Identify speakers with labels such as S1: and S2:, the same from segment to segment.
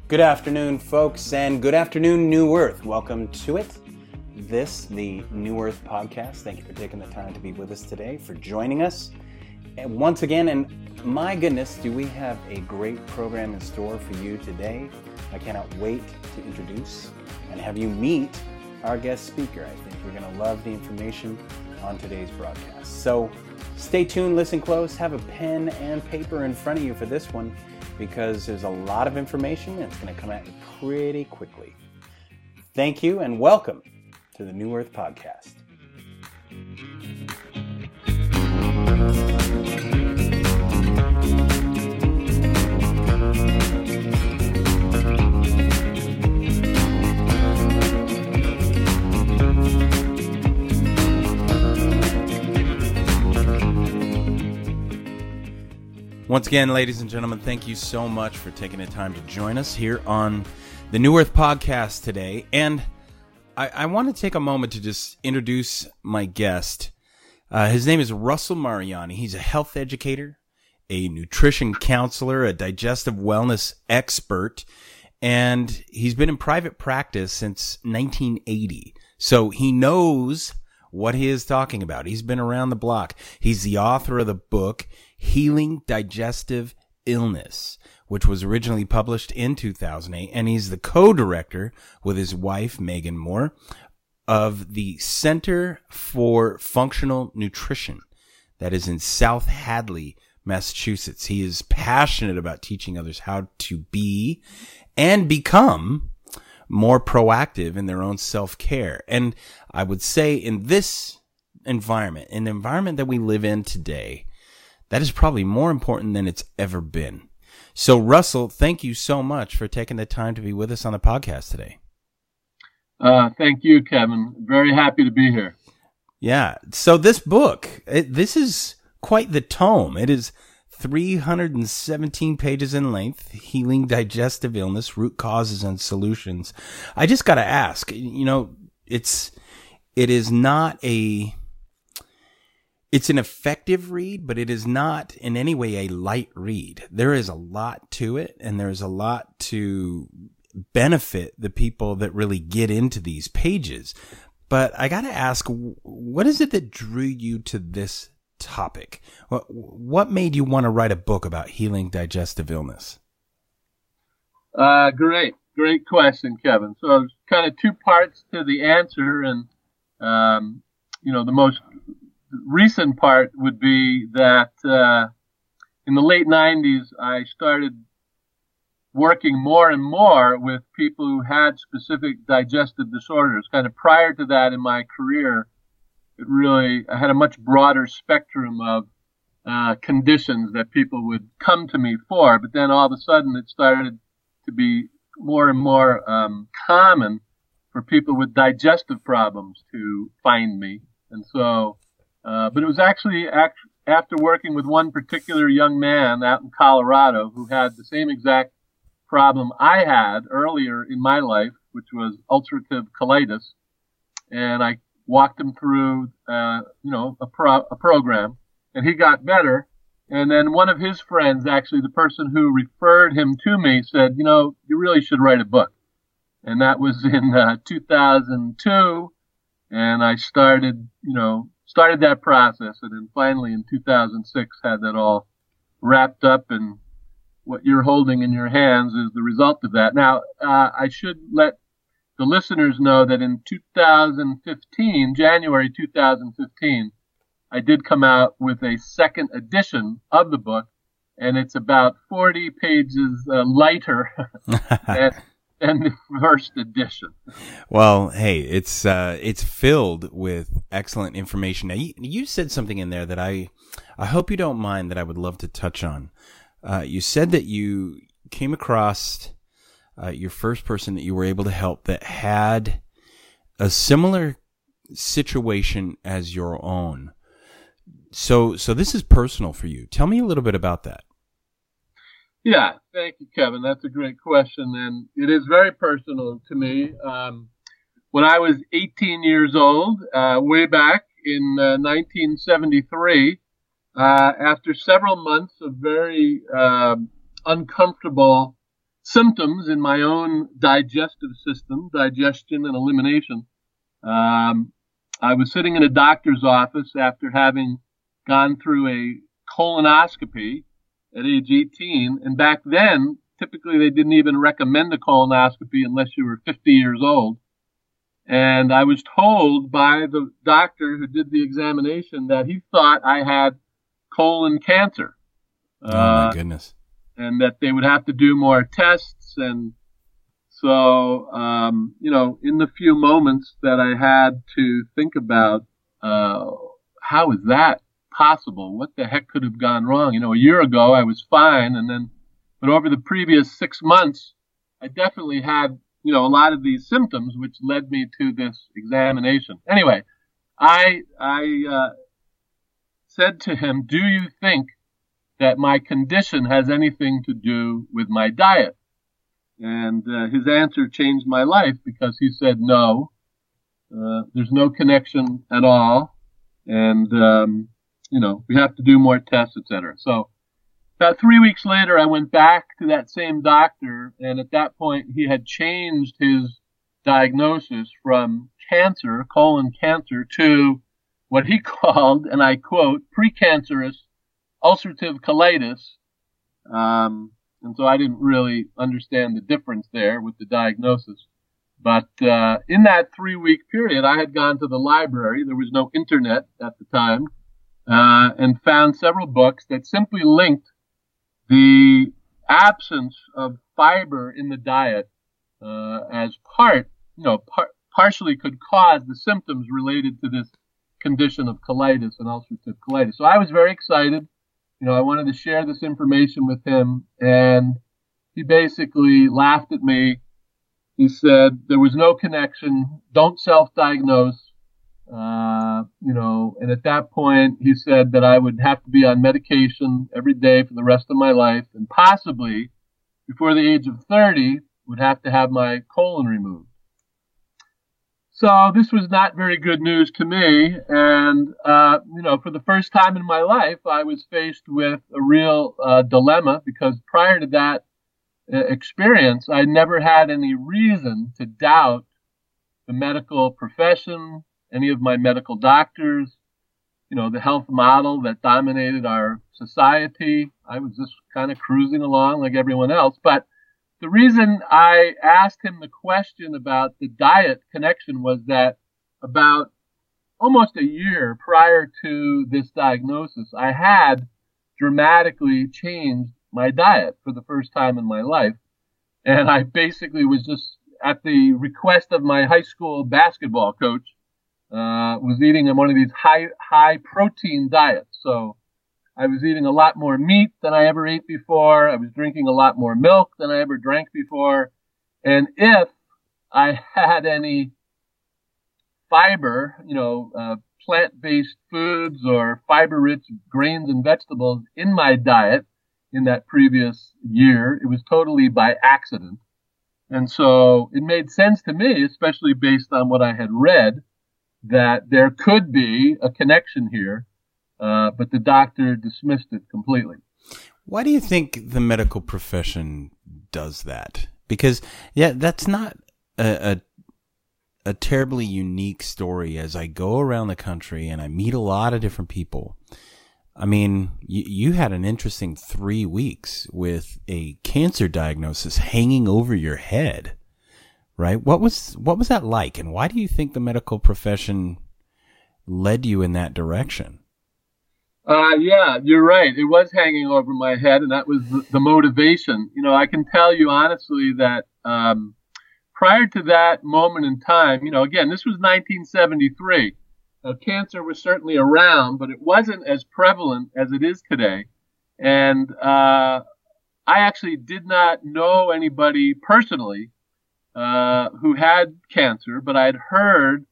S1: Good afternoon, folks, and good afternoon, New Earth. Welcome to it. The New Earth podcast. Thank you for taking the time to be with us today, for joining us. And once again, and my goodness, do we have a great program in store for you today. I cannot wait to introduce and have you meet our guest speaker. I think you're going to love the information on today's broadcast. So stay tuned, listen close, have a pen and paper in front of you for this one, because there's a lot of information that's going to come at you pretty quickly. Thank you and welcome to the New Earth Podcast. Once again, ladies and gentlemen, thank you so much for taking the time to join us here on the New Earth Podcast today. And I want to take a moment to just introduce my guest. His name is Russell Mariani. He's a health educator, a nutrition counselor, a digestive wellness expert, and he's been in private practice since 1980. So he knows what he is talking about. He's been around the block. He's the author of the book, Healing Digestive Illness, which was originally published in 2008, and he's the co-director with his wife, Megan Moore, of the Center for Functional Nutrition that is in South Hadley, Massachusetts. He is passionate about teaching others how to be and become more proactive in their own self-care. And I would say in this environment, in the environment that we live in today, that is probably more important than it's ever been. So, Russell, thank you so much for taking the time to be with us on the podcast today.
S2: Thank you, Kevin. Very happy to be here.
S1: Yeah. So this book, this is quite the tome. It is 317 pages in length, Healing Digestive Illness, Root Causes and Solutions. I just got to ask, it's an effective read, but it is not in any way a light read. There is a lot to it, and there's a lot to benefit the people that really get into these pages. But I got to ask, what is it that drew you to this topic? What made you want to write a book about healing digestive illness?
S2: Great question, Kevin. So there's kind of two parts to the answer, and the most recent part would be that in the late 90s, I started working more and more with people who had specific digestive disorders. Kind of prior to that in my career, I had a much broader spectrum of conditions that people would come to me for. But then all of a sudden, it started to be more and more common for people with digestive problems to find me. And so, but it was actually after working with one particular young man out in Colorado who had the same exact problem I had earlier in my life, which was ulcerative colitis. And I walked him through, a program, and he got better. And then one of his friends, actually the person who referred him to me, said, you really should write a book. And that was in 2002. And I started that process. And then finally in 2006 had that all wrapped up, and what you're holding in your hands is the result of that. Now, I should let the listeners know that in January 2015, I did come out with a second edition of the book, and it's about 40 pages lighter than the first edition.
S1: Well, hey, it's filled with excellent information. Now, you said something in there that I hope you don't mind, that I would love to touch on. You said that you came across your first person that you were able to help that had a similar situation as your own. So this is personal for you. Tell me a little bit about that.
S2: Yeah, thank you, Kevin. That's a great question, and it is very personal to me. When I was 18 years old, way back in 1973, after several months of very uncomfortable symptoms in my own digestive system, digestion and elimination. I was sitting in a doctor's office after having gone through a colonoscopy at age 18. And back then, typically they didn't even recommend a colonoscopy unless you were 50 years old. And I was told by the doctor who did the examination that he thought I had colon cancer.
S1: Oh, my goodness.
S2: And that they would have to do more tests. And so, in the few moments that I had to think about how is that possible? What the heck could have gone wrong? A year ago I was fine, but over the previous 6 months, I definitely had, a lot of these symptoms, which led me to this examination. Anyway, I said to him, "Do you think that my condition has anything to do with my diet?" And his answer changed my life, because he said, "No, there's no connection at all. And, we have to do more tests, etc." So about 3 weeks later, I went back to that same doctor. And at that point, he had changed his diagnosis from cancer, colon cancer, to what he called, and I quote, precancerous ulcerative colitis. And so I didn't really understand the difference there with the diagnosis. But in that 3-week period, I had gone to the library. There was no internet at the time, and found several books that simply linked the absence of fiber in the diet as partially could cause the symptoms related to this condition of colitis and ulcerative colitis. So I was very excited. I wanted to share this information with him, and he basically laughed at me. He said there was no connection, don't self-diagnose, and at that point he said that I would have to be on medication every day for the rest of my life, and possibly before the age of 30 would have to have my colon removed. So this was not very good news to me. And, for the first time in my life, I was faced with a real dilemma, because prior to that experience, I never had any reason to doubt the medical profession, any of my medical doctors, the health model that dominated our society. I was just kind of cruising along like everyone else. But the reason I asked him the question about the diet connection was that about almost a year prior to this diagnosis, I had dramatically changed my diet for the first time in my life. And I basically was just, at the request of my high school basketball coach, was eating one of these high protein diets. So I was eating a lot more meat than I ever ate before. I was drinking a lot more milk than I ever drank before. And if I had any fiber, plant-based foods or fiber-rich grains and vegetables in my diet in that previous year, it was totally by accident. And so it made sense to me, especially based on what I had read, that there could be a connection here. But the doctor dismissed it completely.
S1: Why do you think the medical profession does that? Because, that's not a terribly unique story. As I go around the country and I meet a lot of different people, I mean, you had an interesting 3 weeks with a cancer diagnosis hanging over your head, right? What was that like? And why do you think the medical profession led you in that direction?
S2: Yeah, you're right. It was hanging over my head, and that was the motivation. I can tell you honestly that prior to that moment in time, again, this was 1973. Cancer was certainly around, but it wasn't as prevalent as it is today. And I actually did not know anybody personally who had cancer, but I'd heard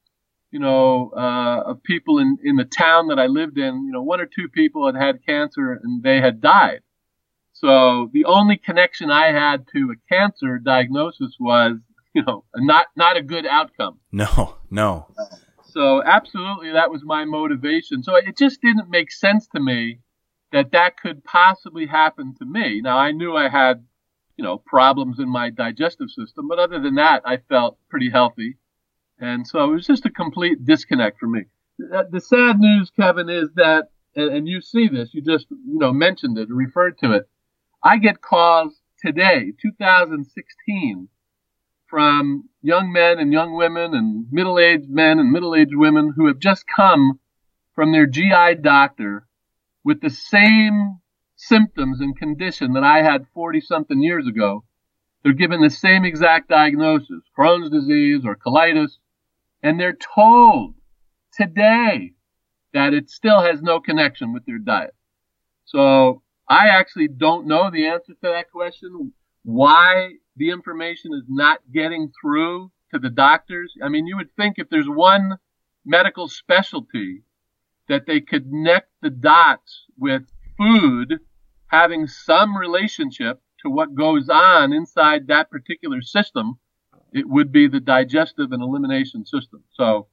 S2: of people in the town that I lived in, 1 or 2 people had cancer and they had died. So the only connection I had to a cancer diagnosis was, not a good outcome.
S1: No.
S2: So absolutely, that was my motivation. So it just didn't make sense to me that could possibly happen to me. Now, I knew I had problems in my digestive system. But other than that, I felt pretty healthy. And so it was just a complete disconnect for me. The sad news, Kevin, is that, and you see this, you just, mentioned it, referred to it. I get calls today, 2016, from young men and young women and middle-aged men and middle-aged women who have just come from their GI doctor with the same symptoms and condition that I had 40-something years ago. They're given the same exact diagnosis, Crohn's disease or colitis, and they're told today that it still has no connection with their diet. So I actually don't know the answer to that question, why the information is not getting through to the doctors. I mean, you would think if there's one medical specialty that they could connect the dots with food having some relationship to what goes on inside that particular system, it would be the digestive and elimination system. So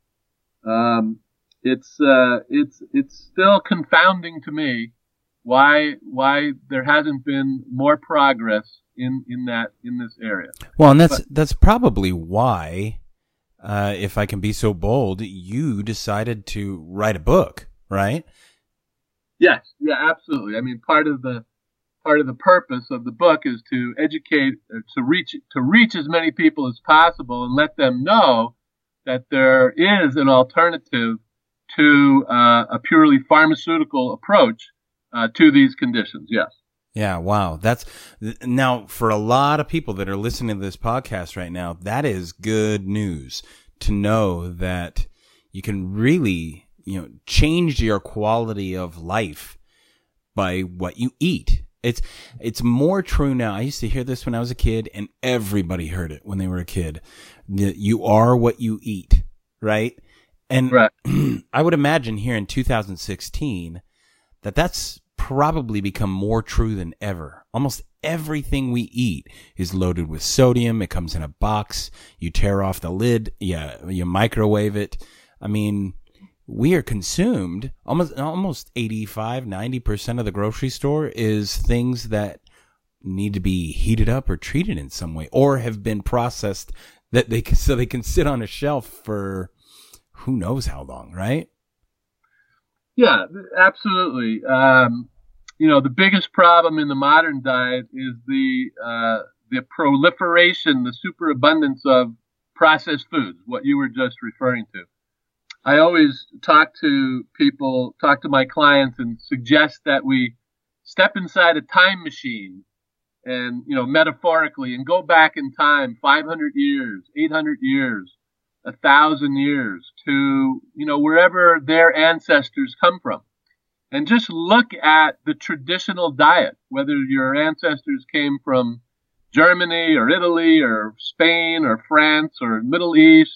S2: it's still confounding to me why there hasn't been more progress in this area.
S1: Well, and that's probably why, if I can be so bold, you decided to write a book, right?
S2: Yes, yeah, absolutely. I mean, part of the purpose of the book is to educate, to reach as many people as possible and let them know that there is an alternative to a purely pharmaceutical approach to these conditions. Yes.
S1: Yeah. Wow. That's now for a lot of people that are listening to this podcast right now, that is good news to know that you can really, change your quality of life by what you eat. It's more true now. I used to hear this when I was a kid, and everybody heard it when they were a kid. You are what you eat, right? And
S2: right.
S1: I would imagine here in 2016 that's probably become more true than ever. Almost everything we eat is loaded with sodium. It comes in a box. You tear off the lid. You microwave it. I mean, we are consumed almost 85, 90% of the grocery store is things that need to be heated up or treated in some way or have been processed so they can sit on a shelf for who knows how long, right?
S2: Yeah, absolutely. The biggest problem in the modern diet is the proliferation, the superabundance of processed foods, what you were just referring to. I always talk to my clients and suggest that we step inside a time machine and, metaphorically, and go back in time 500 years, 800 years, 1,000 years to, wherever their ancestors come from. And just look at the traditional diet, whether your ancestors came from Germany or Italy or Spain or France or Middle East.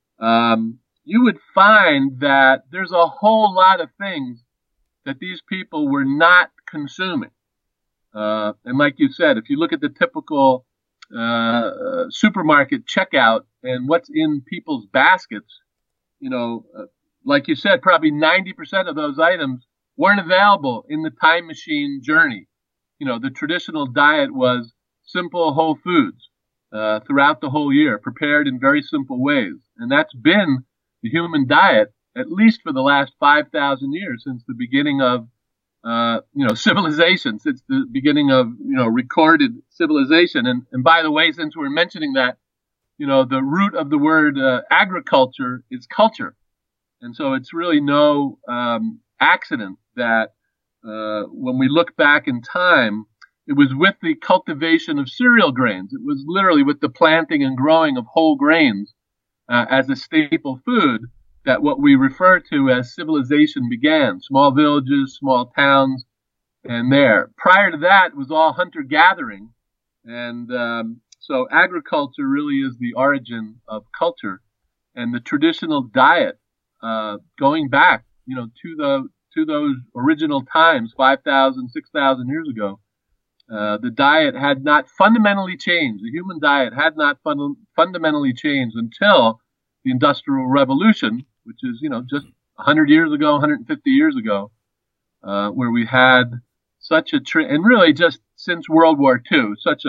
S2: You would find that there's a whole lot of things that these people were not consuming. And like you said, if you look at the typical supermarket checkout and what's in people's baskets, like you said, probably 90% of those items weren't available in the time machine journey. The traditional diet was simple whole foods throughout the whole year, prepared in very simple ways. And that's been the human diet, at least for the last 5,000 years, since the beginning of, civilization, since the beginning of, recorded civilization. And by the way, since we're mentioning that, the root of the word agriculture is culture. And so it's really no accident that when we look back in time, it was with the cultivation of cereal grains. It was literally with the planting and growing of whole grains as a staple food that what we refer to as civilization began. Small villages, small towns, and there. Prior to that, it was all hunter-gathering. And so agriculture really is the origin of culture. And the traditional diet, going back, to those original times, 5,000, 6,000 years ago, the diet had not fundamentally changed. The human diet had not fundamentally changed until the Industrial Revolution, which is, just 100 years ago, 150 years ago, where we had such a and really just since World War II, such a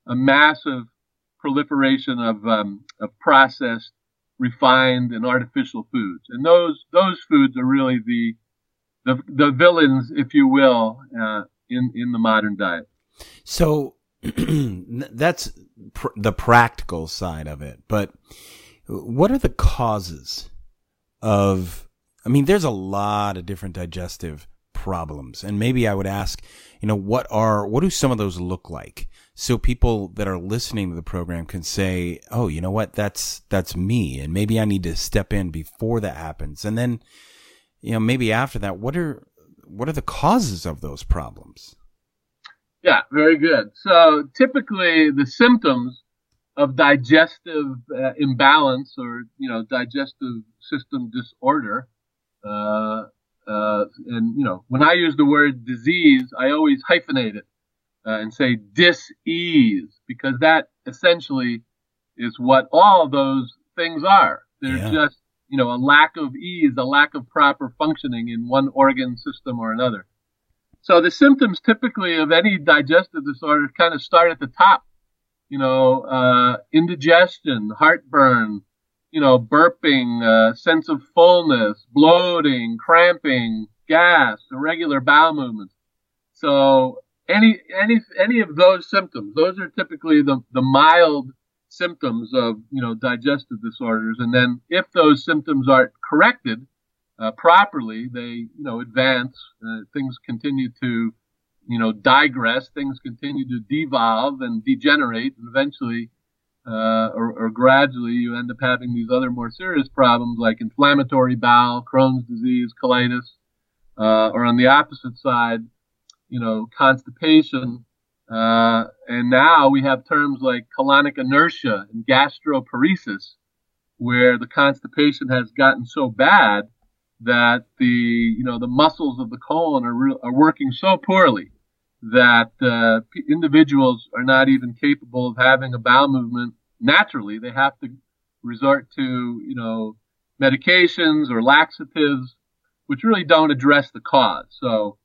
S2: a massive proliferation of processed, refined, and artificial foods, and those foods are really the villains, if you will, in the modern diet.
S1: So that's the practical side of it. But what are the causes of, I mean, there's a lot of different digestive problems. And maybe I would ask, what do some of those look like? So people that are listening to the program can say, oh, you know what? That's me. And maybe I need to step in before that happens. And then, maybe after that, what are the causes of those problems?
S2: Yeah, very good. So typically the symptoms of digestive imbalance or, digestive system disorder, and, when I use the word disease, I always hyphenate it and say dis-ease, because that essentially is what all those things are. They're just, a lack of ease, a lack of proper functioning in one organ system or another. So the symptoms typically of any digestive disorder kind of start at the top, indigestion, heartburn, burping, sense of fullness, bloating, cramping, gas, irregular bowel movements. So any of those symptoms, those are typically the mild symptoms of, digestive disorders. And then if those symptoms aren't corrected properly, they, advance, things continue to, digress, things continue to devolve and degenerate, and eventually, or gradually you end up having these other more serious problems like inflammatory bowel, Crohn's disease, colitis, or on the opposite side, constipation. And now we have terms like colonic inertia and gastroparesis, where the constipation has gotten so bad that the muscles of the colon are working so poorly that individuals are not even capable of having a bowel movement naturally. They have to resort to medications or laxatives, which really don't address the cause. So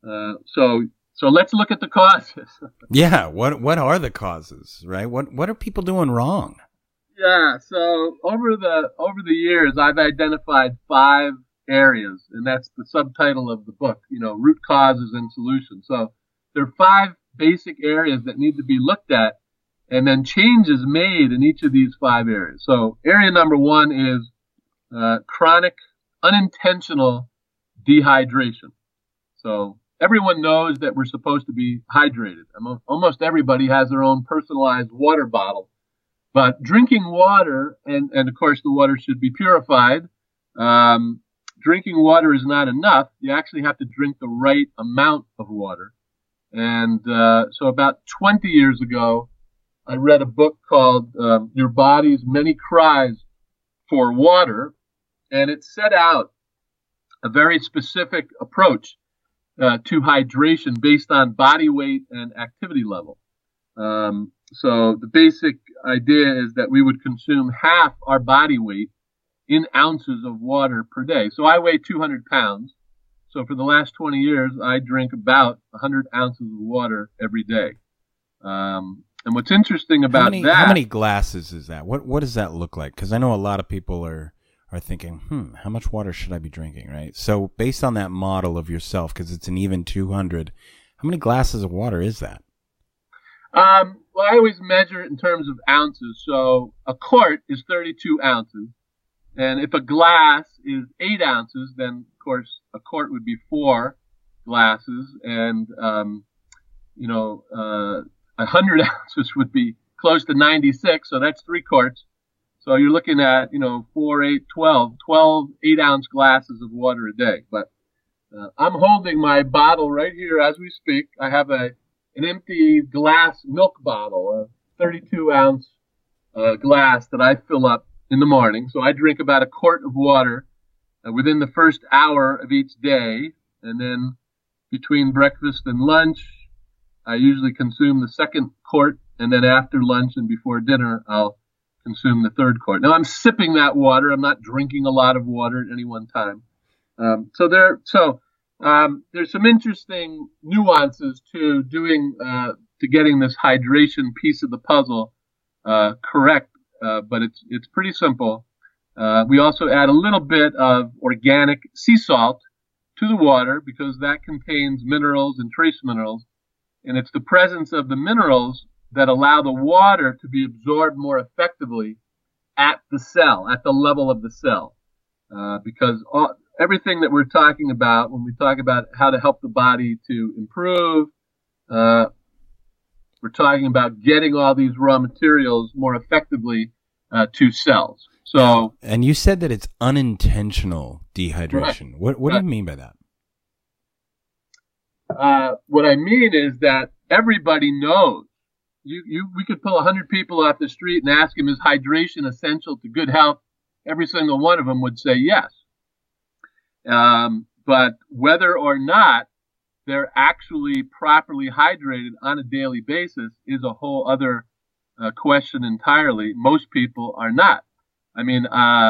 S2: let's look at the causes.
S1: Yeah, what are the causes, right? What are people doing wrong?
S2: Yeah, so over the years, I've identified 5 areas, and that's the subtitle of the book, root causes and solutions. So there are 5 basic areas that need to be looked at, and then changes made in each of these 5 areas. So area number 1 is chronic, unintentional dehydration. So everyone knows that we're supposed to be hydrated. Almost everybody has their own personalized water bottle. But drinking water, and of course the water should be purified, drinking water is not enough. You actually have to drink the right amount of water. And so about 20 years ago, I read a book called Your Body's Many Cries for Water, and it set out a very specific approach to hydration based on body weight and activity level. So the basic idea is that we would consume half our body weight in ounces of water per day. So I weigh 200 pounds. So for the last 20 years, I drink about 100 ounces of water every day. And what's interesting about
S1: how many glasses is that? What does that look like? Because I know a lot of people are thinking, how much water should I be drinking, right? So based on that model of yourself, because it's an even 200, how many glasses of water is that?
S2: Well, I always measure it in terms of ounces. So a quart is 32 ounces. And if a glass is 8 ounces, then, of course, a quart would be 4 glasses. And, 100 ounces would be close to 96. So that's 3 quarts. So you're looking at, 4, 8, 12 8-ounce glasses of water a day. But I'm holding my bottle right here as we speak. I have an empty glass milk bottle, a 32-ounce glass that I fill up in the morning. So I drink about a quart of water within the first hour of each day. And then between breakfast and lunch, I usually consume the second quart. And then after lunch and before dinner, I'll consume the third quart. Now I'm sipping that water. I'm not drinking a lot of water at any one time. There's some interesting nuances to doing to getting this hydration piece of the puzzle correct, but it's pretty simple. We also add a little bit of organic sea salt to the water because that contains minerals and trace minerals, and it's the presence of the minerals that allow the water to be absorbed more effectively at the cell, at the level of the cell, because everything that we're talking about when we talk about how to help the body to improve, we're talking about getting all these raw materials more effectively to cells. So,
S1: and you said that it's unintentional dehydration.
S2: Right.
S1: What do you mean by that?
S2: What I mean is that everybody knows. We could pull 100 people off the street and ask them, is hydration essential to good health? Every single one of them would say yes. But whether or not they're actually properly hydrated on a daily basis is a whole other question entirely. Most people are not. I mean,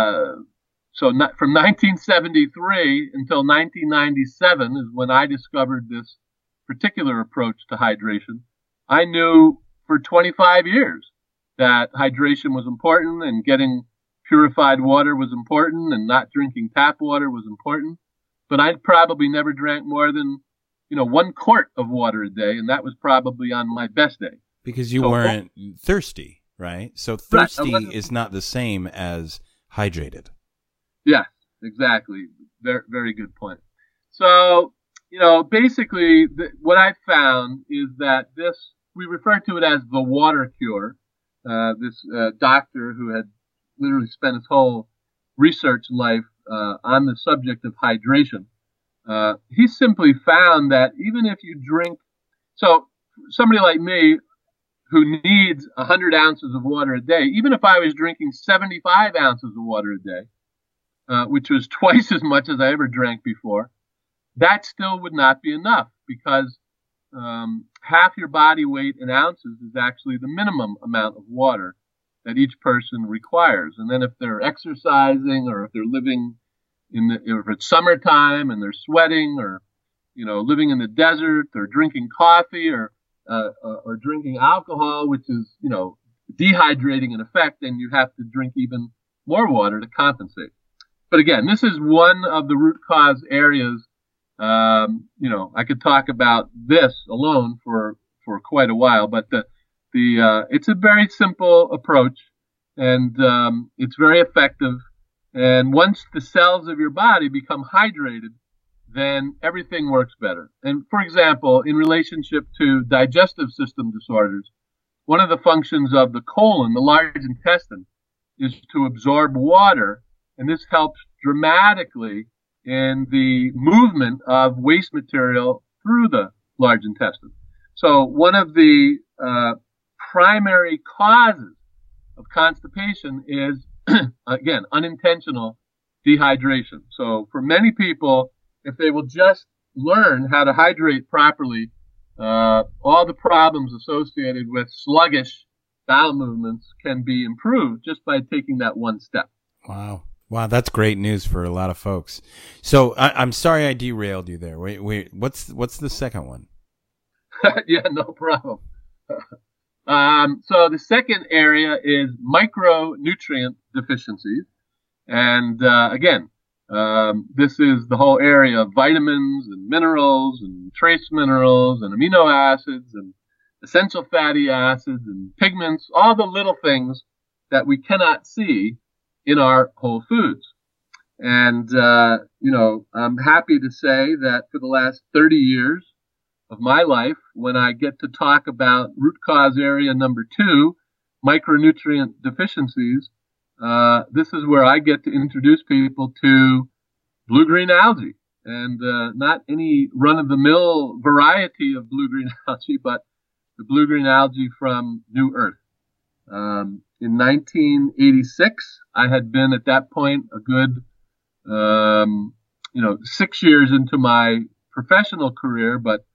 S2: from 1973 until 1997 is when I discovered this particular approach to hydration. I knew for 25 years that hydration was important and getting purified water was important and not drinking tap water was important. But I probably never drank more than, 1 quart of water a day, and that was probably on my best day.
S1: Because you weren't thirsty, right? So thirsty is not the same as hydrated.
S2: Yes, exactly. Very, very good point. So, basically what I found is that we refer to it as the water cure. This doctor who had literally spent his whole research life on the subject of hydration, he simply found that even if you drink, so somebody like me who needs 100 ounces of water a day, even if I was drinking 75 ounces of water a day, which was twice as much as I ever drank before, that still would not be enough because half your body weight in ounces is actually the minimum amount of water that each person requires. And then if they're exercising or if they're living if it's summertime and they're sweating or, living in the desert or drinking coffee or drinking alcohol, which is, dehydrating in effect, then you have to drink even more water to compensate. But again, this is one of the root cause areas. I could talk about this alone for quite a while, but it's a very simple approach and it's very effective. And once the cells of your body become hydrated, then everything works better. And for example, in relationship to digestive system disorders, one of the functions of the colon, the large intestine, is to absorb water. And this helps dramatically in the movement of waste material through the large intestine. So one of the primary causes of constipation is, again, unintentional dehydration. So for many people, if they will just learn how to hydrate properly, all the problems associated with sluggish bowel movements can be improved just by taking that one step.
S1: Wow. Wow, that's great news for a lot of folks. So I'm sorry I derailed you there. Wait, what's the second one?
S2: Yeah, no problem. So the second area is micronutrient deficiencies. And again, this is the whole area of vitamins and minerals and trace minerals and amino acids and essential fatty acids and pigments, all the little things that we cannot see in our whole foods. And, I'm happy to say that for the last 30 years of my life, when I get to talk about root cause area number 2, micronutrient deficiencies, this is where I get to introduce people to blue-green algae, and not any run-of-the-mill variety of blue-green algae, but the blue-green algae from New Earth. In 1986, I had been at that point a good, 6 years into my professional career, but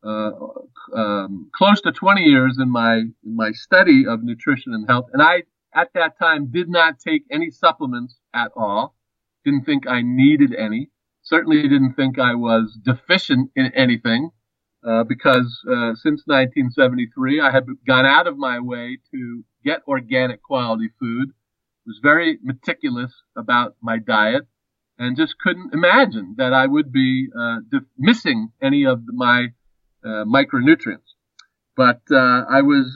S2: close to 20 years in my study of nutrition and health. And I, at that time, did not take any supplements at all. Didn't think I needed any. Certainly didn't think I was deficient in anything. because since 1973, I had gone out of my way to get organic quality food, was very meticulous about my diet, and just couldn't imagine that I would be missing any of my micronutrients. But I was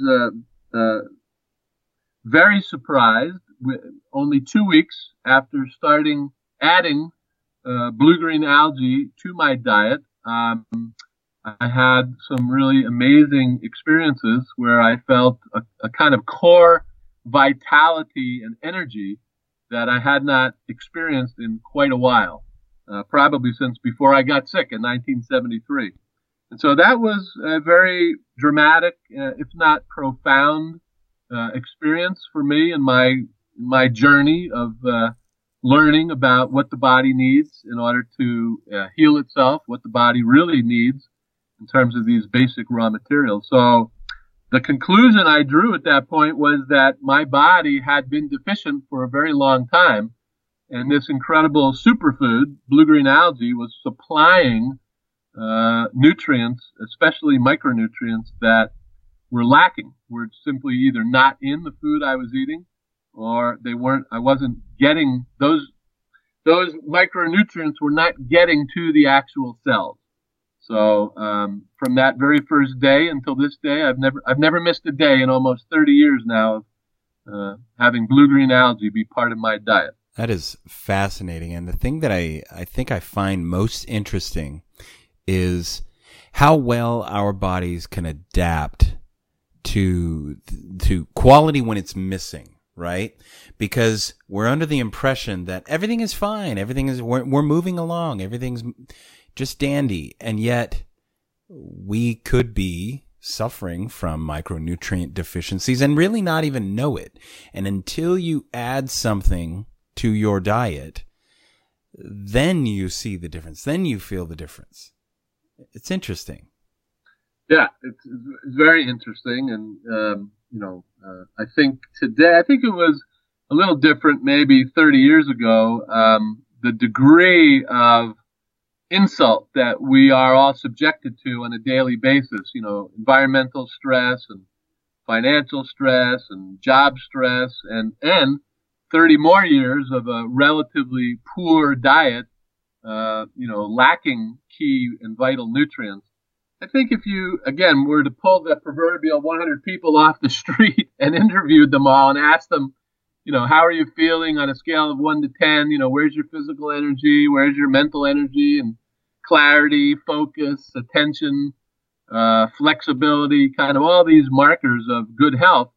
S2: very surprised. Only 2 weeks after adding blue-green algae to my diet, I had some really amazing experiences where I felt a kind of core vitality and energy that I had not experienced in quite a while, probably since before I got sick in 1973. And so that was a very dramatic, if not profound, experience for me in my journey of learning about what the body needs in order to heal itself, what the body really needs in terms of these basic raw materials. So the conclusion I drew at that point was that my body had been deficient for a very long time, and this incredible superfood, blue-green algae, was supplying nutrients, especially micronutrients, that were lacking, were simply either not in the food I was eating, or I wasn't getting those micronutrients were not getting to the actual cells. So from that very first day until this day, I've never missed a day in almost 30 years now of having blue-green algae be part of my diet.
S1: That is fascinating. And the thing that I think I find most interesting is how well our bodies can adapt to quality when it's missing, right? Because we're under the impression that everything is fine, we're moving along, everything's just dandy, and yet we could be suffering from micronutrient deficiencies and really not even know it. And until you add something to your diet, then you see the difference, then you feel the difference. It's interesting.
S2: Yeah, it's very interesting. And, I think it was a little different maybe 30 years ago. The degree of insult that we are all subjected to on a daily basis, environmental stress and financial stress and job stress and 30 more years of a relatively poor diet, lacking key and vital nutrients. I think if you, again, were to pull the proverbial 100 people off the street and interviewed them all and asked them, how are you feeling on a scale of 1 to 10? Where's your physical energy? Where's your mental energy and clarity, focus, attention, flexibility, kind of all these markers of good health?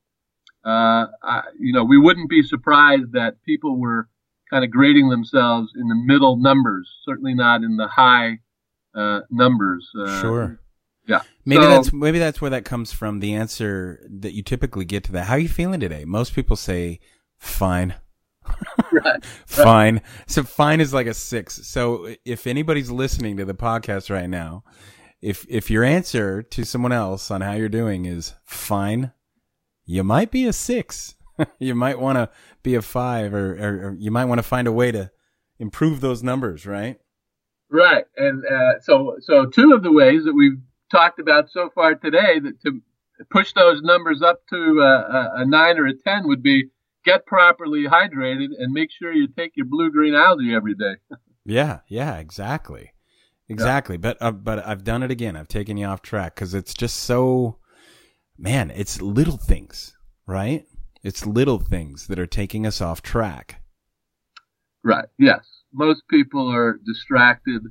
S2: We wouldn't be surprised that people were kind of grading themselves in the middle numbers, certainly not in the high numbers.
S1: Sure.
S2: Yeah.
S1: Maybe that's where that comes from. The answer that you typically get to that. How are you feeling today? Most people say fine.
S2: Right.
S1: Fine. So fine is like a 6. So if anybody's listening to the podcast right now, if your answer to someone else on how you're doing is fine, you might be a 6. You might want to be a 5, or you might want to find a way to improve those numbers, right?
S2: Right. And so two of the ways that we've talked about so far today that to push those numbers up to a 9 or a 10 would be get properly hydrated and make sure you take your blue-green algae every day. Yeah,
S1: exactly. Yeah. But I've done it again. I've taken you off track because it's just so, man, it's little things, right? It's little things that are taking us off track.
S2: Right. Yes. Most people are distracted.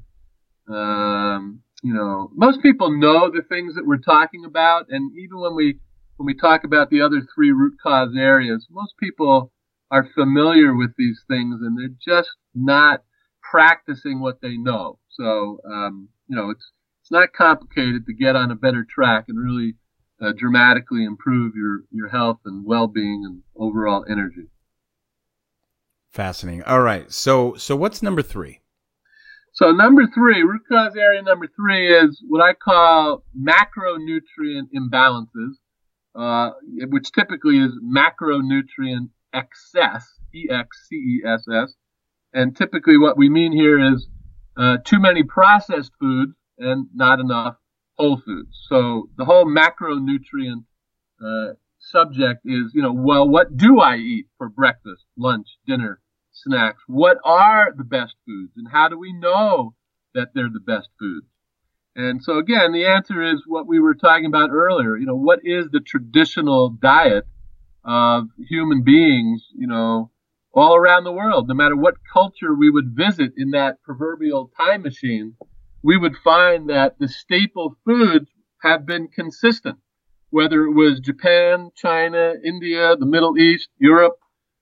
S2: Most people know the things that we're talking about. And even when we talk about the other 3 root cause areas, most people are familiar with these things and they're just not practicing what they know. So, it's not complicated to get on a better track and really dramatically improve your health and well-being and overall energy.
S1: Fascinating. All right. So what's number 3?
S2: So number 3, root cause area number 3 is what I call macronutrient imbalances, which typically is macronutrient excess, EXCESS. And typically what we mean here is too many processed foods and not enough whole foods. So the whole macronutrient subject is, well, what do I eat for breakfast, lunch, dinner, snacks? What are the best foods, and how do we know that they're the best foods? And so again, the answer is what we were talking about earlier. What is the traditional diet of human beings, all around the world? No matter what culture we would visit in that proverbial time machine, we would find that the staple foods have been consistent, whether it was Japan, China, India, the Middle East, Europe,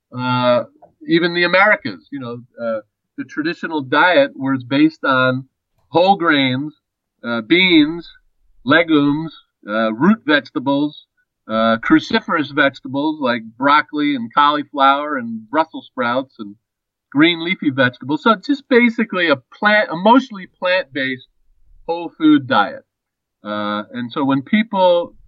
S2: even the Americas. The traditional diet was based on whole grains, beans, legumes, root vegetables, cruciferous vegetables like broccoli and cauliflower and Brussels sprouts and green leafy vegetables. So it's just basically a mostly plant-based whole food diet. And so when people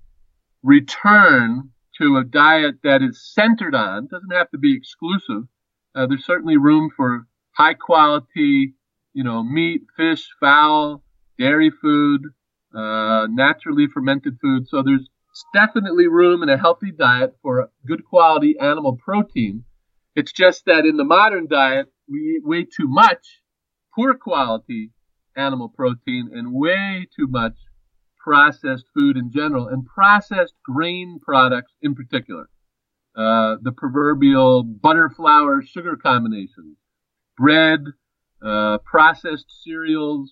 S2: return to a diet that is centered on, doesn't have to be exclusive, there's certainly room for high quality, meat, fish, fowl, dairy food, naturally fermented food. So there's definitely room in a healthy diet for good quality animal protein. It's just that in the modern diet, we eat way too much poor quality animal protein and way too much processed food in general, and processed grain products in particular. The proverbial butter, flour, sugar combinations, bread, processed cereals,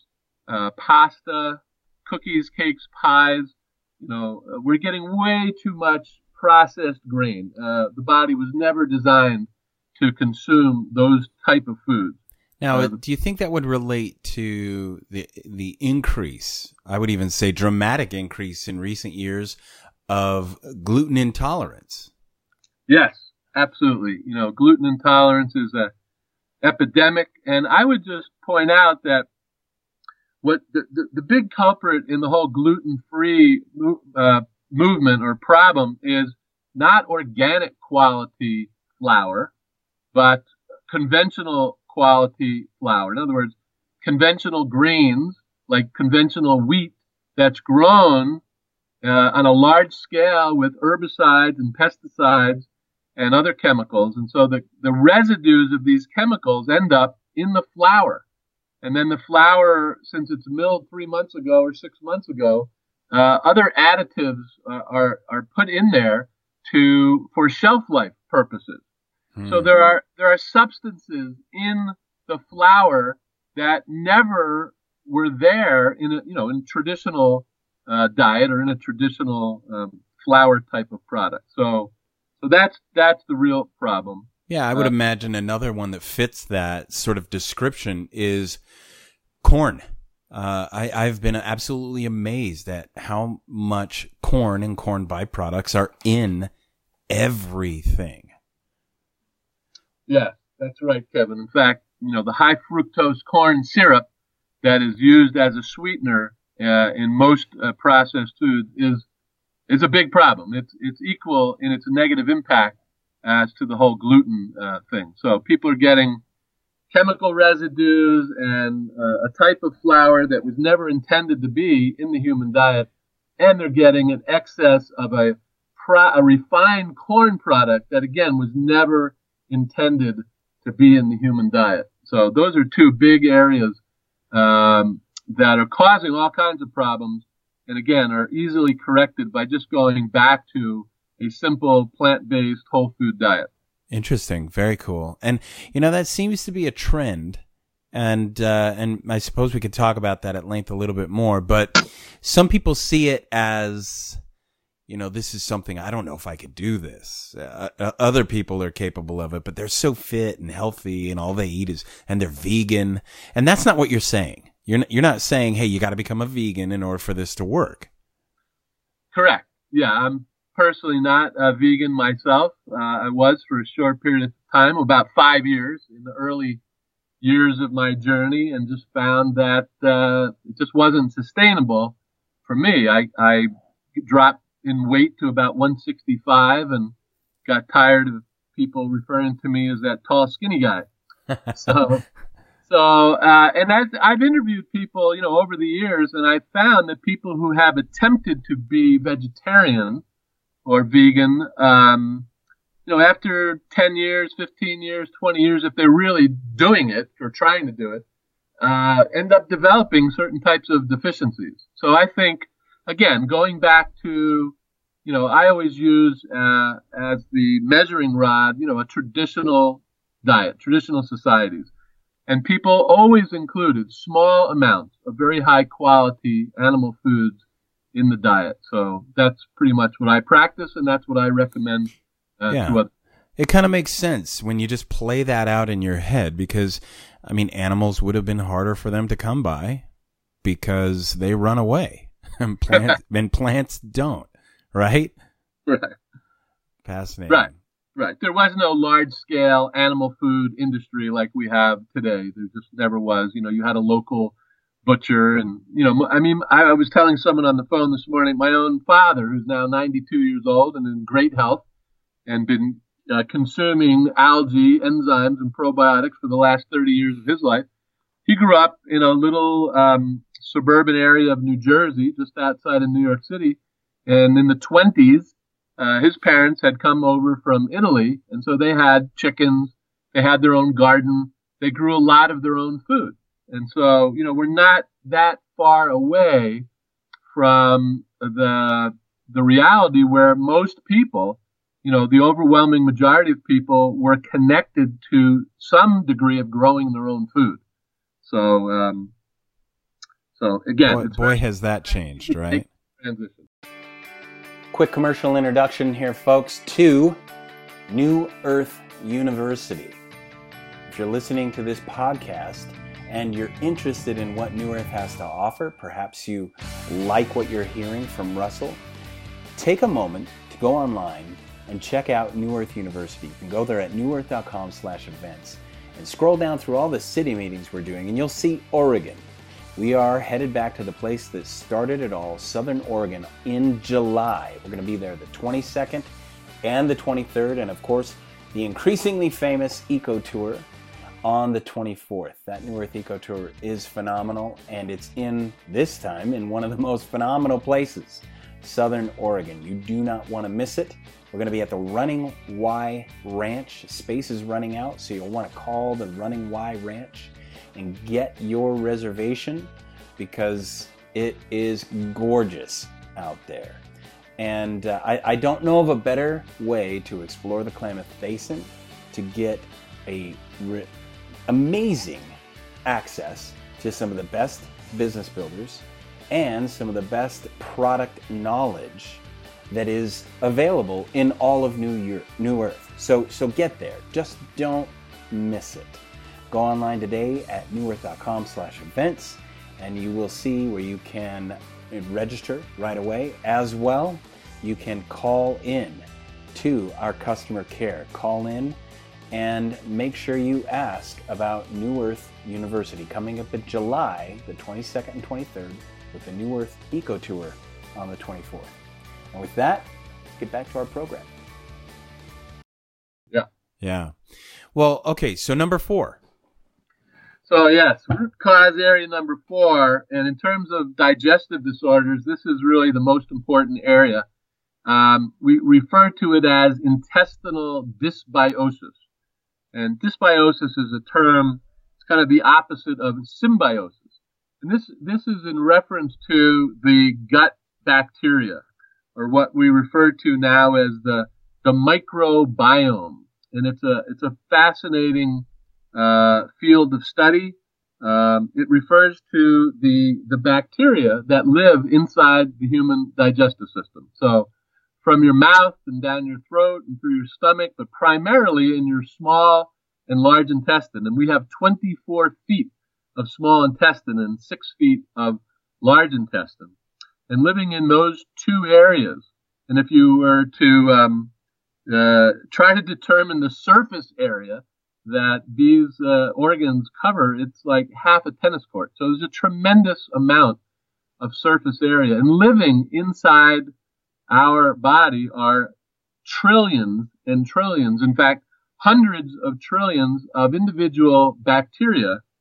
S2: pasta, cookies, cakes, pies. We're getting way too much processed grain. The body was never designed to consume those type of foods.
S1: Now, do you think that would relate to the increase, I would even say dramatic increase in recent years, of gluten intolerance?
S2: Yes, absolutely. Gluten intolerance is an epidemic, and I would just point out that what the big culprit in the whole gluten-free movement or problem is not organic quality flour, but conventional quality flour. In other words, conventional grains like conventional wheat that's grown on a large scale with herbicides and pesticides and other chemicals. And so the residues of these chemicals end up in the flour. And then the flour, since it's milled 3 months ago or 6 months ago, other additives are put in there for shelf life purposes. So there are substances in the flour that never were there in traditional diet or in a traditional flour type of product. So that's the real problem.
S1: Yeah, I would imagine another one that fits that sort of description is corn. I've been absolutely amazed at how much corn and corn byproducts are in everything.
S2: Yeah, that's right, Kevin. In fact, the high fructose corn syrup that is used as a sweetener in most processed foods is a big problem. It's equal in its negative impact as to the whole gluten thing. So people are getting chemical residues and a type of flour that was never intended to be in the human diet, and they're getting an excess of a refined corn product that, again, was never intended to be in the human diet. So those are two big areas that are causing all kinds of problems, and again, are easily corrected by just going back to a simple plant-based whole food diet.
S1: Interesting. Very cool. And, that seems to be a trend. And I suppose we could talk about that at length a little bit more, but some people see it as, this is something, I don't know if I could do this. Other people are capable of it, but they're so fit and healthy and all they eat and they're vegan. And that's not what you're saying. You're not saying, hey, you got to become a vegan in order for this to work.
S2: Correct. Yeah. I'm personally not a vegan myself. I was for a short period of time, about 5 years in the early years of my journey, and just found that it just wasn't sustainable for me. I dropped in weight to about 165 and got tired of people referring to me as that tall, skinny guy. So, and I've interviewed people, over the years, and I found that people who have attempted to be vegetarian or vegan, after 10 years, 15 years, 20 years, if they're really doing it or trying to do it, end up developing certain types of deficiencies. So I think, again, going back to, I always use as the measuring rod, a traditional diet, traditional societies. And people always included small amounts of very high quality animal foods in the diet. So that's pretty much what I practice, and that's what I recommend to others.
S1: It kind of makes sense when you just play that out in your head because, animals would have been harder for them to come by because they run away and plants don't, right?
S2: Right.
S1: Fascinating.
S2: Right. There was no large-scale animal food industry like we have today. There just never was. You had a local butcher and, I was telling someone on the phone this morning, my own father, who's now 92 years old and in great health and been consuming algae, enzymes, and probiotics for the last 30 years of his life. He grew up in a little suburban area of New Jersey, just outside of New York City. And in the 20s, his parents had come over from Italy, and so they had chickens. They had their own garden. They grew a lot of their own food. And so, we're not that far away from the reality where most people, the overwhelming majority of people were connected to some degree of growing their own food. So again,
S1: boy has that changed, right?
S2: Transition.
S1: Quick commercial introduction here, folks, to New Earth University. If you're listening to this podcast and you're interested in what New Earth has to offer, perhaps you like what you're hearing from Russell, take a moment to go online and check out New Earth University. You can go there at newearth.com/events and scroll down through all the city meetings we're doing, and you'll see Oregon. We are headed back to the place that started it all, Southern Oregon, in July. We're going to be there the 22nd and the 23rd, and of course, the increasingly famous Eco Tour on the 24th. That New Earth Eco Tour is phenomenal, and it's this time in one of the most phenomenal places, Southern Oregon. You do not want to miss it. We're going to be at the Running Y Ranch. Space is running out, so you'll want to call the Running Y Ranch and get your reservation because it is gorgeous out there. And I don't know of a better way to explore the Klamath Basin to get amazing access to some of the best business builders and some of the best product knowledge that is available in all of New Earth. So get there. Just don't miss it. Go online today at newearth.com/events and you will see where you can register right away. As well, you can call in to our customer care. Call in and make sure you ask about New Earth University coming up in July the 22nd and 23rd with the New Earth Eco Tour on the 24th. And with that, let's get back to our program. Yeah. Well, okay, so number 4.
S2: So yes, root cause area number 4, and in terms of digestive disorders, this is really the most important area. We refer to it as intestinal dysbiosis. And dysbiosis is a term, it's kind of the opposite of symbiosis. And this is in reference to the gut bacteria, or what we refer to now as the microbiome. And it's a fascinating field of study. It refers to the bacteria that live inside the human digestive system. So from your mouth and down your throat and through your stomach, but primarily in your small and large intestine. And we have 24 feet of small intestine and 6 feet of large intestine. And living in those two areas, and if you were to try to determine the surface area that these organs cover, it's like half a tennis court. So there's a tremendous amount of surface area. And living inside our body are trillions and trillions, in fact, hundreds of trillions of individual bacteria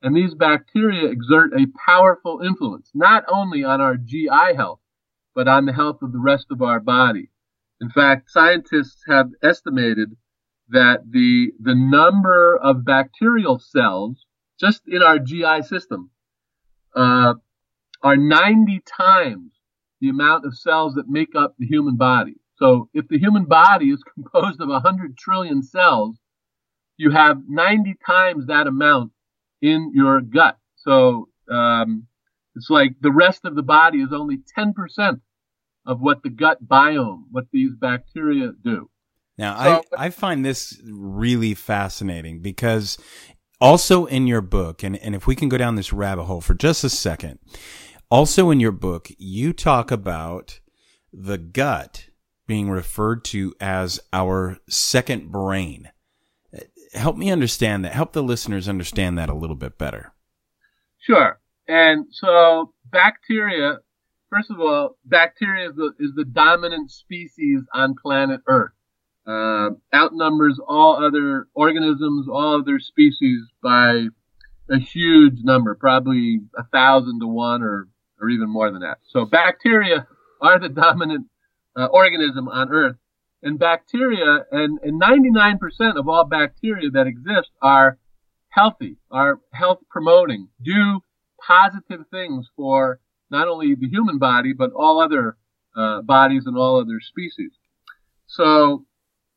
S2: And these bacteria exert a powerful influence, not only on our GI health, but on the health of the rest of our body. In fact, scientists have estimated that the number of bacterial cells just in our GI system are 90 times the amount of cells that make up the human body. So if the human body is composed of 100 trillion cells, you have 90 times that amount in your gut. So it's like the rest of the body is only 10% of what the gut biome, what these bacteria do.
S1: Now, I find this really fascinating because also in your book, and if we can go down this rabbit hole for just a second, also in your book, you talk about the gut being referred to as our second brain. Help me understand that. Help the listeners understand that a little bit better.
S2: Sure. And so bacteria, first of all, bacteria is the dominant species on planet Earth. Outnumbers all other organisms, all other species by a huge number, probably 1,000 to 1 or even more than that. So bacteria are the dominant organism on Earth. And bacteria, and 99% of all bacteria that exist are healthy, are health promoting, do positive things for not only the human body, but all other bodies and all other species. So,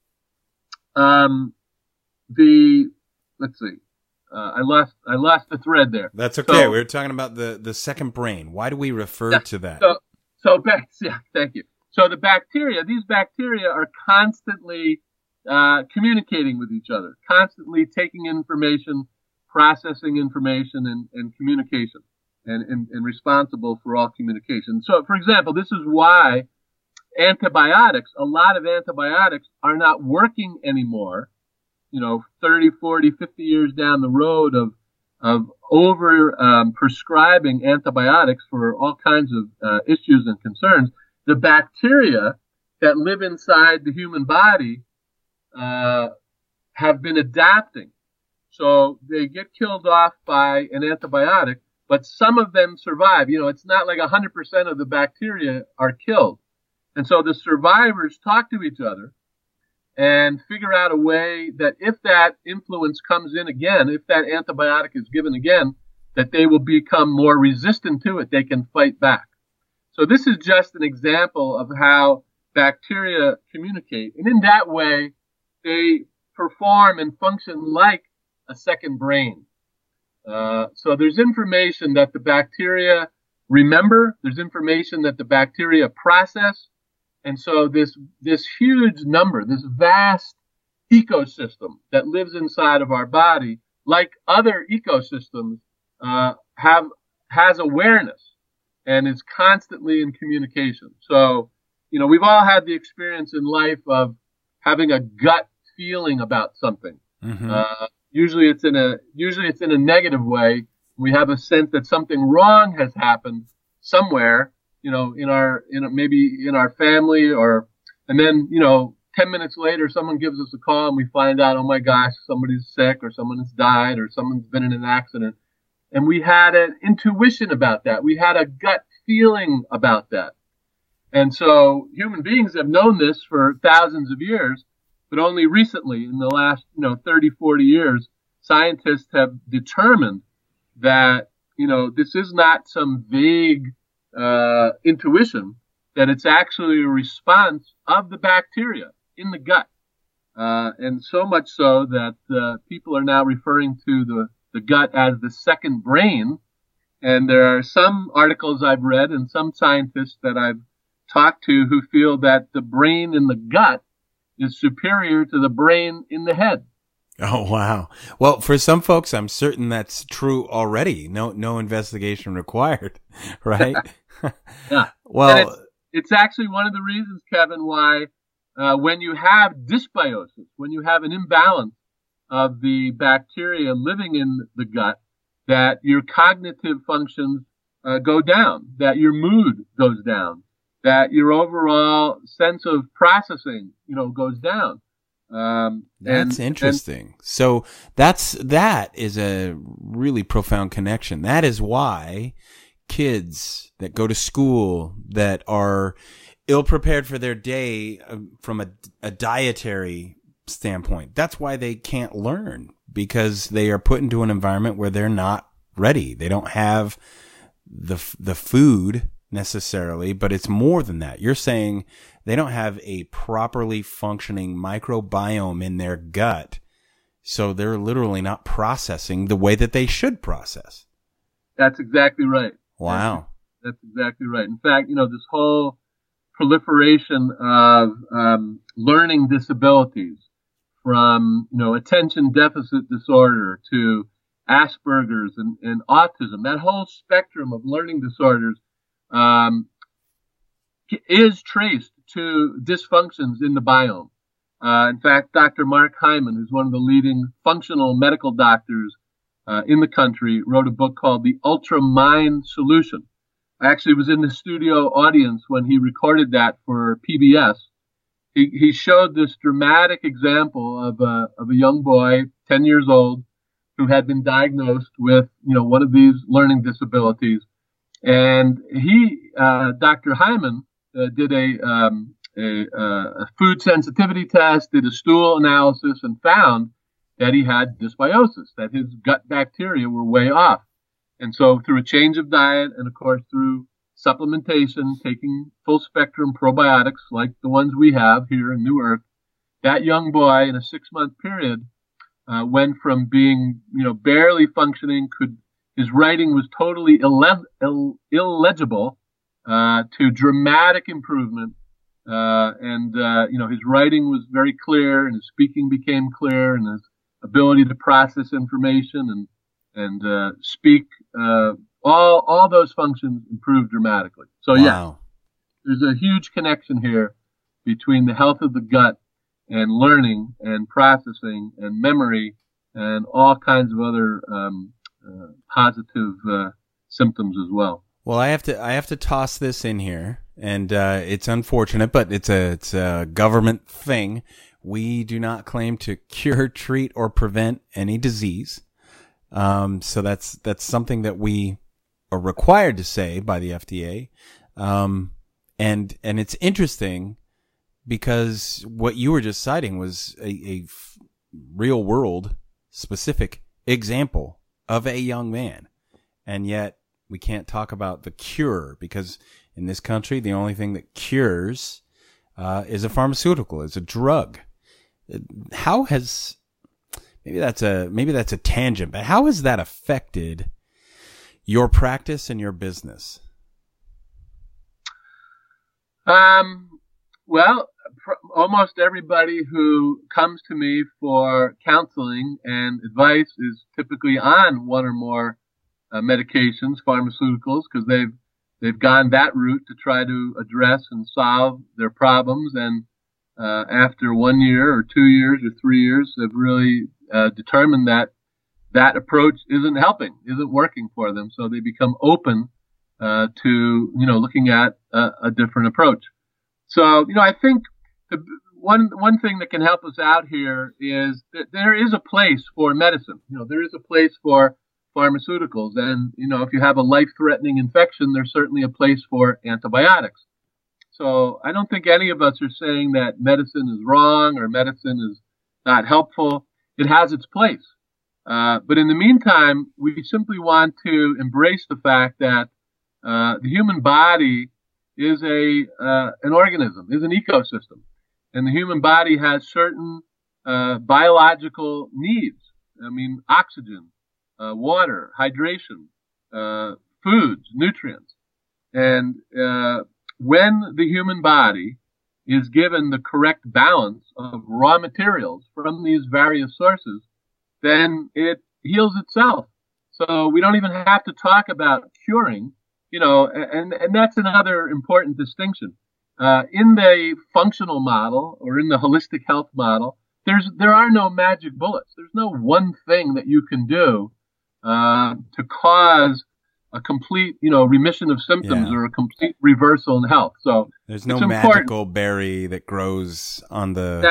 S2: let's see. I lost the thread there.
S1: That's okay. We were talking about the second brain. Why do we refer to that?
S2: Thank you. So these bacteria are constantly communicating with each other, constantly taking information, processing information, and communication, and responsible for all communication. So, for example, this is why a lot of antibiotics are not working anymore, 30, 40, 50 years down the road of prescribing antibiotics for all kinds of issues and concerns. The bacteria that live inside the human body have been adapting. So they get killed off by an antibiotic, but some of them survive. It's not like 100% of the bacteria are killed. And so the survivors talk to each other and figure out a way that if that influence comes in again, if that antibiotic is given again, that they will become more resistant to it. They can fight back. So this is just an example of how bacteria communicate. And in that way, they perform and function like a second brain. So there's information that the bacteria remember. There's information that the bacteria process. And so this huge number, this vast ecosystem that lives inside of our body, like other ecosystems, has awareness and is constantly in communication. So, we've all had the experience in life of having a gut feeling about something. Mm-hmm. Usually it's in a negative way. We have a sense that something wrong has happened somewhere, maybe in our family, and then 10 minutes later, someone gives us a call and we find out, oh my gosh, somebody's sick or someone has died or someone's been in an accident. And we had an intuition about that. We had a gut feeling about that. And so human beings have known this for thousands of years, but only recently, in the last 30, 40 years, scientists have determined that, this is not some vague intuition, that it's actually a response of the bacteria in the gut. And so much so that people are now referring to the gut as the second brain. And there are some articles I've read and some scientists that I've talked to who feel that the brain in the gut is superior to the brain in the head.
S1: Oh, wow. Well, for some folks, I'm certain that's true already. No investigation required, right?
S2: Yeah.
S1: Well,
S2: it's actually one of the reasons, Kevin, why when you have dysbiosis, when you have an imbalance of the bacteria living in the gut, that your cognitive functions go down, that your mood goes down, that your overall sense of processing, goes down.
S1: That's interesting. So that is a really profound connection. That is why kids that go to school that are ill prepared for their day from a dietary standpoint, that's why they can't learn, because they are put into an environment where they're not ready. They don't have the food necessarily, but it's more than that. You're saying they don't have a properly functioning microbiome in their gut, so they're literally not processing the way that they should process.
S2: That's exactly right.
S1: Wow.
S2: That's exactly right. In fact, this whole proliferation of learning disabilities, from attention deficit disorder to Asperger's and autism, that whole spectrum of learning disorders is traced to dysfunctions in the biome. In fact, Dr. Mark Hyman, who's one of the leading functional medical doctors in the country, wrote a book called The Ultra Mind Solution. I actually was in the studio audience when he recorded that for PBS. He showed this dramatic example of a young boy, 10 years old, who had been diagnosed with one of these learning disabilities. And Dr. Hyman, did a food sensitivity test, did a stool analysis, and found that he had dysbiosis, that his gut bacteria were way off. And so through a change of diet and, of course, through supplementation, taking full spectrum probiotics like the ones we have here in New Earth, that young boy in a 6-month period went from being, barely functioning, his writing was totally illegible, to dramatic improvement. His writing was very clear, and his speaking became clear, and his ability to process information and speak, all those functions improved dramatically. So,
S1: wow.
S2: There's a huge connection here between the health of the gut and learning and processing and memory and all kinds of other positive symptoms as well.
S1: Well, I have to toss this in here, and it's unfortunate, but it's a government thing. We do not claim to cure, treat, or prevent any disease. So that's something that we are required to say by the FDA. And it's interesting because what you were just citing was a real world specific example of a young man. And yet we can't talk about the cure, because in this country, the only thing that cures is a pharmaceutical, is a drug. How has, maybe that's a tangent, but how has that affected your practice and your business?
S2: Well, almost everybody who comes to me for counseling and advice is typically on one or more medications, pharmaceuticals, because they've gone that route to try to address and solve their problems. And after 1 year or 2 years or 3 years, they've really determined that approach isn't helping, isn't working for them. So they become open to looking at a different approach. So I think the one thing that can help us out here is that there is a place for medicine. There is a place for pharmaceuticals, and if you have a life-threatening infection, there's certainly a place for antibiotics. So I don't think any of us are saying that medicine is wrong or medicine is not helpful. It has its place. But in the meantime, we simply want to embrace the fact that the human body is an organism, is an ecosystem. And the human body has certain biological needs. I mean, oxygen, water, hydration, foods, nutrients. And when the human body is given the correct balance of raw materials from these various sources, then it heals itself. So we don't even have to talk about curing, and that's another important distinction. In the functional model or in the holistic health model, there are no magic bullets. There's no one thing that you can do to cause a complete, remission of symptoms or a complete reversal in health. So
S1: there's no magical berry that grows on the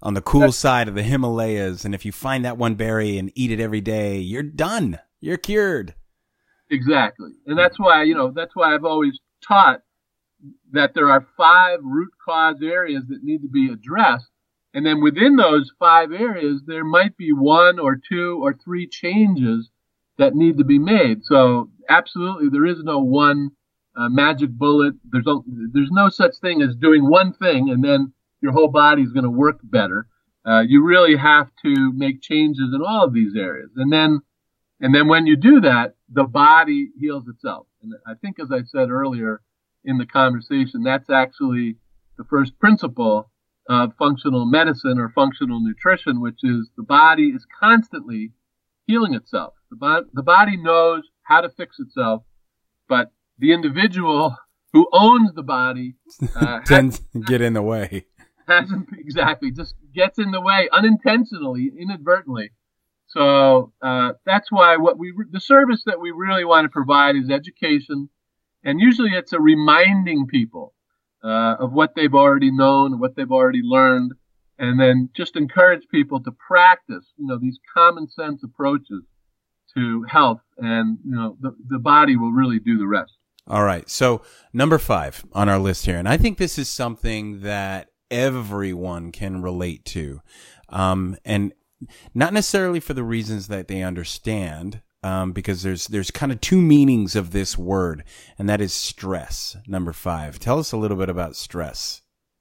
S1: on the cool side of the Himalayas. And if you find that one berry and eat it every day, you're done. You're cured.
S2: Exactly. And that's why I've always taught that there are 5 root cause areas that need to be addressed. And then within those 5 areas, there might be 1 or 2 or 3 changes that need to be made. So absolutely, there is no one magic bullet. There's no such thing as doing one thing and then your whole body is going to work better. You really have to make changes in all of these areas. And then when you do that, the body heals itself. And I think, as I said earlier in the conversation, that's actually the first principle of functional medicine or functional nutrition, which is the body is constantly healing itself. The body knows how to fix itself, but the individual who owns the body
S1: tends to get in the way.
S2: Just gets in the way unintentionally, inadvertently. So that's why the service that we really want to provide is education, and usually it's a reminding people of what they've already known, what they've already learned, and then just encourage people to practice, these common sense approaches to health, and the body will really do the rest.
S1: All right. So number 5 on our list here, and I think this is something that everyone can relate to, and not necessarily for the reasons that they understand, because there's kind of 2 meanings of this word, and that is stress. Number 5. Tell us a little bit about stress.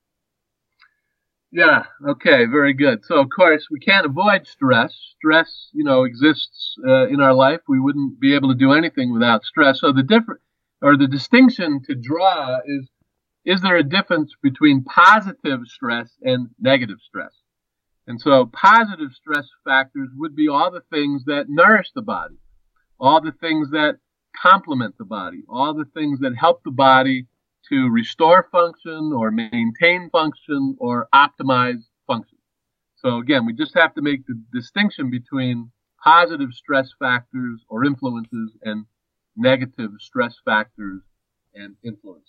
S2: Yeah. Okay. Very good. So, of course, we can't avoid stress. Stress, exists in our life. We wouldn't be able to do anything without stress. So the distinction to draw is there a difference between positive stress and negative stress? And so positive stress factors would be all the things that nourish the body, all the things that complement the body, all the things that help the body to restore function or maintain function or optimize function. So again, we just have to make the distinction between positive stress factors or influences and negative stress factors and influences.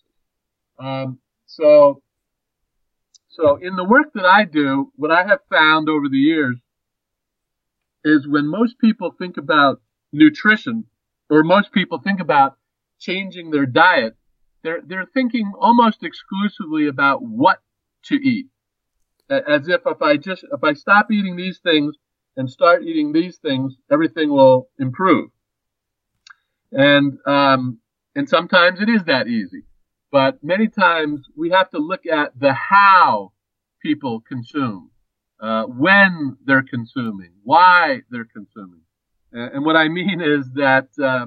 S2: So in the work that I do, what I have found over the years is when most people think about nutrition, or most people think about changing their diet, they're thinking almost exclusively about what to eat. As if I stop eating these things and start eating these things, everything will improve. And sometimes it is that easy. But many times we have to look at the how people consume, when they're consuming, why they're consuming. And what I mean is that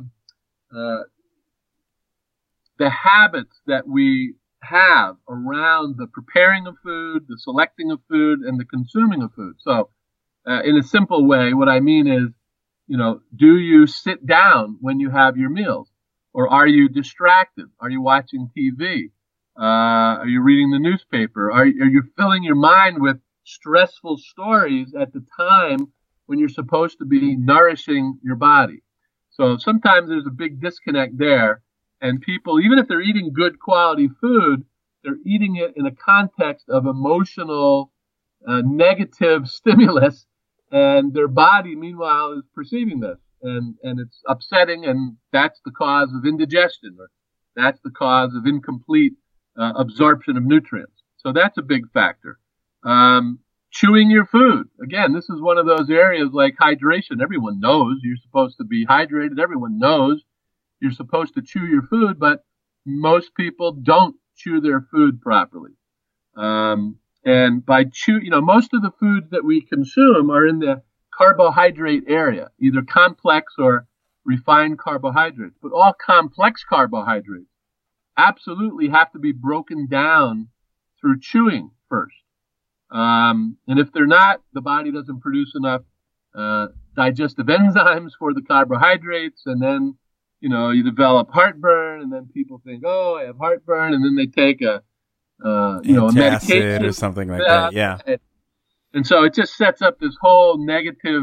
S2: the habits that we have around the preparing of food, the selecting of food, and the consuming of food. So in a simple way, what I mean is, do you sit down when you have your meals? Or are you distracted? Are you watching TV? Are you reading the newspaper? Are you filling your mind with stressful stories at the time when you're supposed to be nourishing your body? So sometimes there's a big disconnect there. And people, even if they're eating good quality food, they're eating it in a context of emotional, negative stimulus. And their body, meanwhile, is perceiving this. And it's upsetting, and that's the cause of indigestion, or that's the cause of incomplete absorption of nutrients. So that's a big factor. Chewing your food. Again, this is one of those areas like hydration. Everyone knows you're supposed to be hydrated. Everyone knows you're supposed to chew your food, but most people don't chew their food properly. And by most of the foods that we consume are in the carbohydrate area, either complex or refined carbohydrates. But all complex carbohydrates absolutely have to be broken down through chewing first. And if they're not, the body doesn't produce enough digestive enzymes for the carbohydrates, and then you develop heartburn, and then people think, oh, I have heartburn, and then they take a medication
S1: or something like that. Yeah.
S2: And so it just sets up this whole negative,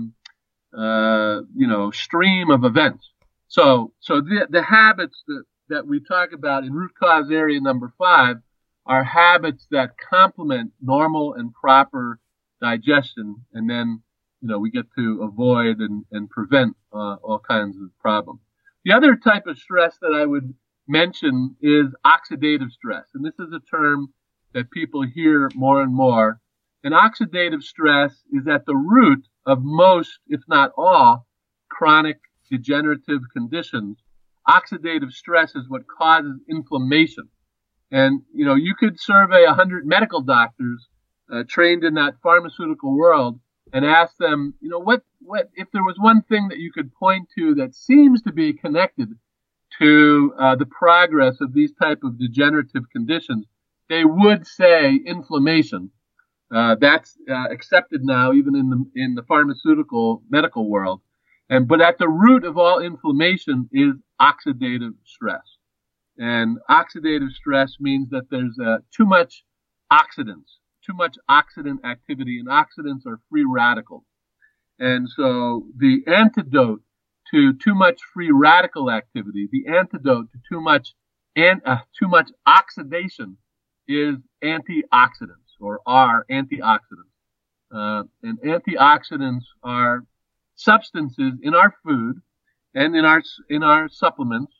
S2: stream of events. So the habits that we talk about in root cause area number 5 are habits that complement normal and proper digestion, and then we get to avoid and prevent all kinds of problems. The other type of stress that I would mention is oxidative stress, and this is a term that people hear more and more. And oxidative stress is at the root of most, if not all, chronic degenerative conditions. Oxidative stress is what causes inflammation. And, you could survey 100 medical doctors trained in that pharmaceutical world and ask them, what if there was one thing that you could point to that seems to be connected to the progress of these type of degenerative conditions, they would say inflammation. That's accepted now, even in the pharmaceutical medical world. But at the root of all inflammation is oxidative stress. And oxidative stress means that there's too much oxidants, too much oxidant activity, and oxidants are free radicals. And so the antidote to too much free radical activity, the antidote to too much oxidation is antioxidants, or are antioxidants. And antioxidants are substances in our food and in our supplements,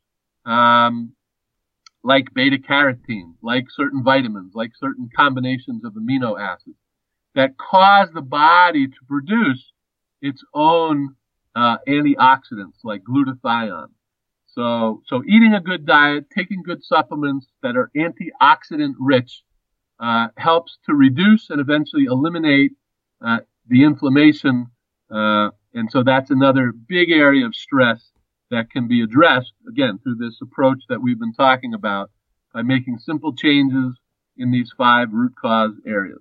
S2: like beta carotene, like certain vitamins, like certain combinations of amino acids that cause the body to produce its own antioxidants, like glutathione. So eating a good diet, taking good supplements that are antioxidant rich, helps to reduce and eventually eliminate the inflammation. And so that's another big area of stress that can be addressed, again, through this approach that we've been talking about, by making simple changes in these 5 root cause areas.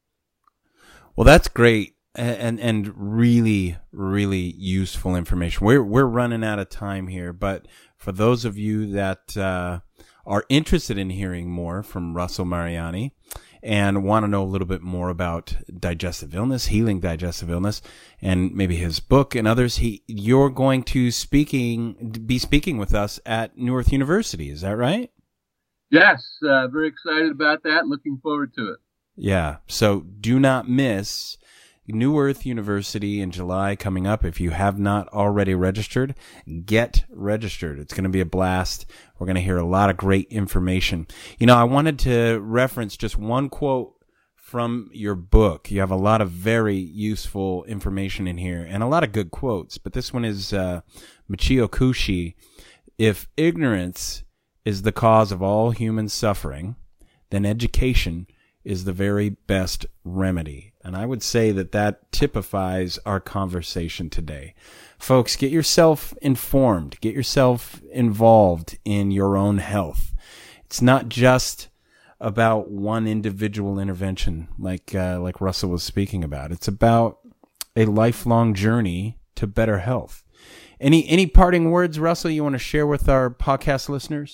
S1: Well, that's great. And really, really useful information. We're running out of time here, but for those of you that are interested in hearing more from Russell Mariani and want to know a little bit more about digestive illness, healing digestive illness, and maybe his book and others, you're going to be speaking with us at New Earth University. Is that right?
S2: Yes, very excited about that. Looking forward to it.
S1: Yeah. So do not miss New Earth University in July coming up. If you have not already registered, get registered. It's going to be a blast. We're going to hear a lot of great information. I wanted to reference just one quote from your book. You have a lot of very useful information in here and a lot of good quotes, but this one is Michio Kushi. If ignorance is the cause of all human suffering, then education is the very best remedy. And I would say that typifies our conversation today. Folks, get yourself informed. Get yourself involved in your own health. It's not just about one individual intervention like Russell was speaking about. It's about a lifelong journey to better health. Any parting words, Russell, you want to share with our podcast listeners?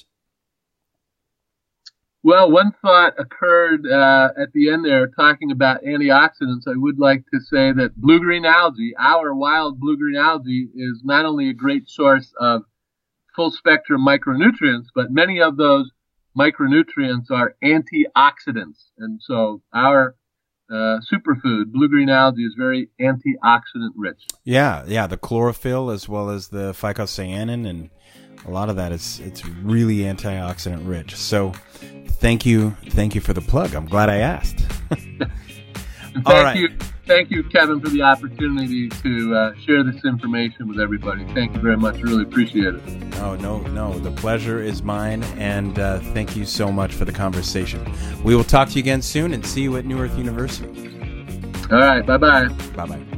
S2: Well, one thought occurred at the end there, talking about antioxidants. I would like to say that blue-green algae, our wild blue-green algae, is not only a great source of full-spectrum micronutrients, but many of those micronutrients are antioxidants. And so our superfood, blue-green algae, is very antioxidant rich.
S1: Yeah, the chlorophyll as well as the phycocyanin, and a lot of that it's really antioxidant rich. So thank you for the plug. I'm glad I asked.
S2: Thank you, Kevin, for the opportunity to share this information with everybody. Thank you very much. Really appreciate it.
S1: Oh, no. The pleasure is mine, and thank you so much for the conversation. We will talk to you again soon and see you at New Earth University.
S2: All right. Bye-bye.
S1: Bye-bye.